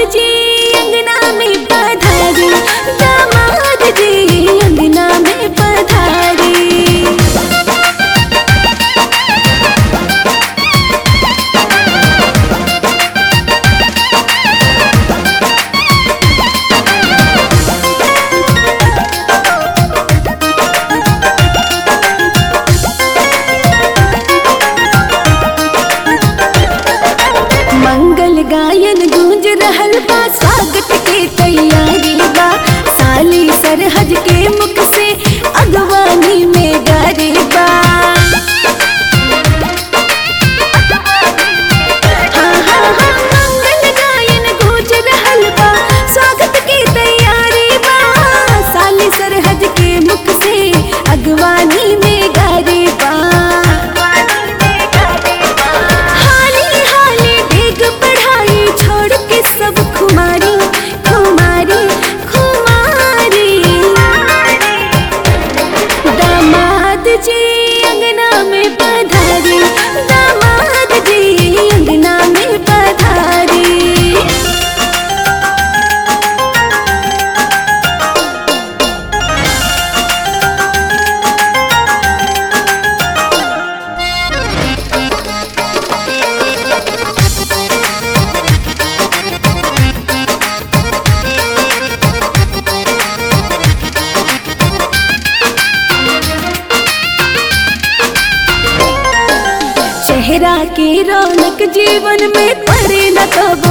जी अंगना में पधारी, दामाद जी अंगना में पधारी। मंगल गायन गूंज रहल बा, स्वागत के तैयारी बा। साली सरहज के मुख से अगवानी में गारी बा। हाँ हाँ हाँ, मंगल गायन गूंज रहल बा, स्वागत के तैयारी बा। साली सरहज के मुख से अगवानी में गारी बा। सब खुमारी खुमारी खुमारी, दामाद जी अंगना में पधारी, दामाद जी अंगना में पधारी। चेहरा की रौनक जीवन में पड़े न कबो